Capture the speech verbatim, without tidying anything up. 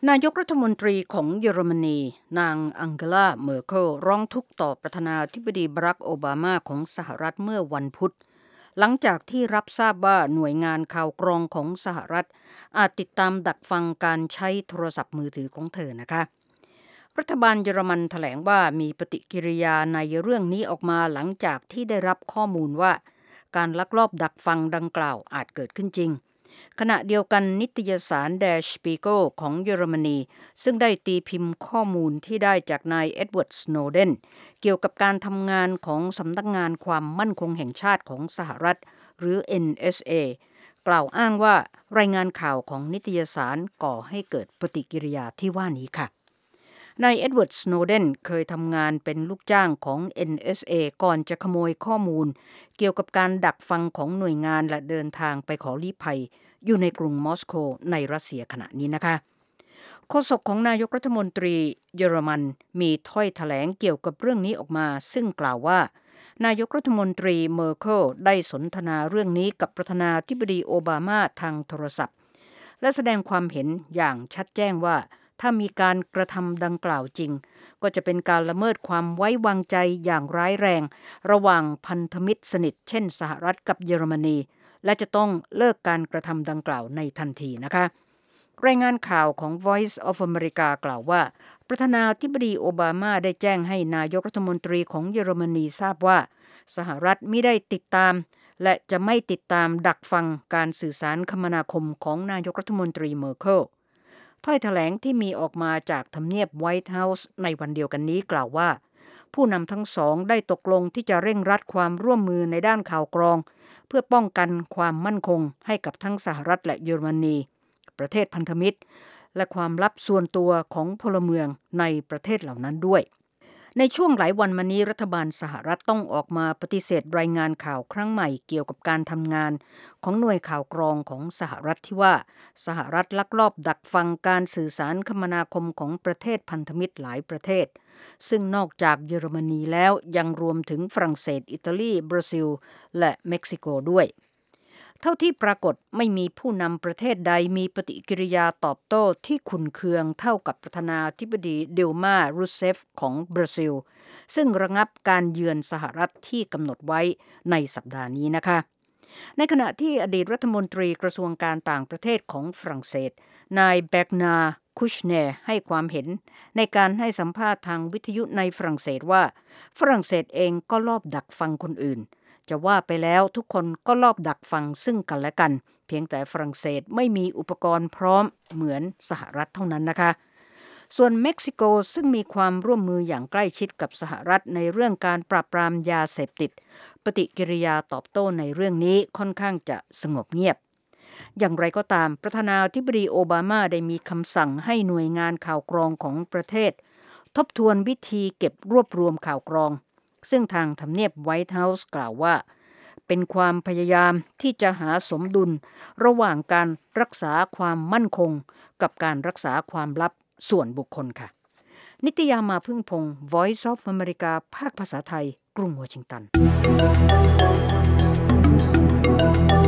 นายกรัฐมนตรีของเยอรมนีนางอังเกลาเมอร์เคิลร้องทุกข์ต่อประธานาธิบดีบารักโอบามาของสหรัฐเมื่อวันพุธหลังจากที่รับทราบว่าหน่วยงานข่าวกรองของสหรัฐอาจติดตามดักฟังการใช้โทรศัพท์มือถือของเธอนะคะรัฐบาลเยอรมันแถลงว่ามีปฏิกิริยาในเรื่องนี้ออกมาหลังจากที่ได้รับข้อมูลว่าการลักลอบดักฟังดังกล่าวอาจเกิดขึ้นจริงขณะเดียวกันนิตยสาร Der Spiegel ของเยอรมนีซึ่งได้ตีพิมพ์ข้อมูลที่ได้จากนายเอ็ดเวิร์ด สโนเดนเกี่ยวกับการทำงานของสำนักงานความมั่นคงแห่งชาติของสหรัฐหรือ เอ็น เอส เอ กล่าวอ้างว่ารายงานข่าวของนิตยสารก่อให้เกิดปฏิกิริยาที่ว่านี้ค่ะนายเอ็ดเวิร์ด สโนเดนเคยทำงานเป็นลูกจ้างของ เอ็น เอส เอ ก่อนจะขโมยข้อมูลเกี่ยวกับการดักฟังของหน่วยงานและเดินทางไปขอลี้ภัยอยู่ในกรุงมอสโกในรัสเซียขณะนี้นะคะโฆษกของนายกรัฐมนตรีเยอรมันมีถ้อยแถลงเกี่ยวกับเรื่องนี้ออกมาซึ่งกล่าวว่านายกรัฐมนตรีเมอร์เคิลได้สนทนาเรื่องนี้กับประธานาธิบดีโอบามาทางโทรศัพท์และแสดงความเห็นอย่างชัดแจ้งว่าถ้ามีการกระทำดังกล่าวจริงก็จะเป็นการละเมิดความไว้วางใจอย่างร้ายแรงระหว่างพันธมิตรสนิทเช่นสหรัฐกับเยอรมนีและจะต้องเลิกการกระทำดังกล่าวในทันทีนะคะรายงานข่าวของ Voice of America กล่าวว่าประธานาธิบดีโอบามาได้แจ้งให้นายกรัฐมนตรีของเยอรมนีทราบว่าสหรัฐมิได้ติดตามและจะไม่ติดตามดักฟังการสื่อสารคมนาคมของนายกรัฐมนตรีเมอร์เคิลถ้อยแถลงที่มีออกมาจากทำเนียบไวท์เฮาส์ในวันเดียวกันนี้กล่าวว่าผู้นำทั้งสองได้ตกลงที่จะเร่งรัดความร่วมมือในด้านข่าวกรองเพื่อป้องกันความมั่นคงให้กับทั้งสหรัฐและเยอรมนีประเทศพันธมิตรและความลับส่วนตัวของพลเมืองในประเทศเหล่านั้นด้วยในช่วงหลายวันมานี้รัฐบาลสหรัฐต้องออกมาปฏิเสธรายงานข่าวครั้งใหม่เกี่ยวกับการทำงานของหน่วยข่าวกรองของสหรัฐที่ว่าสหรัฐลักลอบดักฟังการสื่อสารคมนาคมของประเทศพันธมิตรหลายประเทศซึ่งนอกจากเยอรมนีแล้วยังรวมถึงฝรั่งเศสอิตาลีบราซิลและเม็กซิโกด้วยเท่าที่ปรากฏไม่มีผู้นำประเทศใดมีปฏิกิริยาตอบโต้ที่ขุ่นเคืองเท่ากับประธานาธิบดีดิลมารูเซฟของบราซิลซึ่งระงับการเยือนสหรัฐที่กำหนดไว้ในสัปดาห์นี้นะคะในขณะที่อดีตรัฐมนตรีกระทรวงการต่างประเทศของฝรั่งเศสนายแบกนาคุชเนร์ให้ความเห็นในการให้สัมภาษณ์ทางวิทยุในฝรั่งเศสว่าฝรั่งเศสเองก็ลอบดักฟังคนอื่นจะว่าไปแล้วทุกคนก็ลอบดักฟังซึ่งกันและกันเพียงแต่ฝรั่งเศสไม่มีอุปกรณ์พร้อมเหมือนสหรัฐเท่านั้นนะคะส่วนเม็กซิโกซึ่งมีความร่วมมืออย่างใกล้ชิดกับสหรัฐในเรื่องการปราบปรามยาเสพติดปฏิกิริยาตอบโต้ในเรื่องนี้ค่อนข้างจะสงบเงียบอย่างไรก็ตามประธานาธิบดีโอบามาได้มีคำสั่งให้หน่วยงานข่าวกรองของประเทศทบทวนวิธีเก็บรวบรวมข่าวกรองซึ่งทางทำเนียบไวท์เฮาส์กล่าวว่าเป็นความพยายามที่จะหาสมดุลระหว่างการรักษาความมั่นคงกับการรักษาความลับส่วนบุคคลค่ะนิตยามาพึ่งพงศ์ Voice of America ภาคภาษาไทยกรุงวอชิงตัน